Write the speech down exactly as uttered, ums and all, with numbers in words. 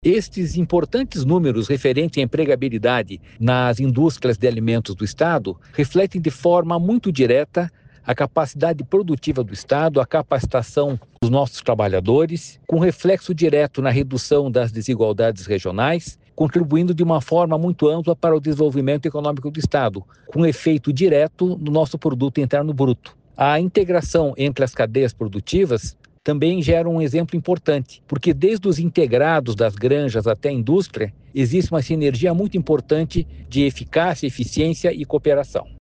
Estes importantes números referentes à empregabilidade nas indústrias de alimentos do Estado refletem de forma muito direta a capacidade produtiva do Estado, a capacitação dos nossos trabalhadores, com reflexo direto na redução das desigualdades regionais, contribuindo de uma forma muito ampla para o desenvolvimento econômico do Estado, com efeito direto no nosso produto interno bruto. A integração entre as cadeias produtivas também gera um exemplo importante, porque desde os integrados das granjas até a indústria, existe uma sinergia muito importante de eficácia, eficiência e cooperação.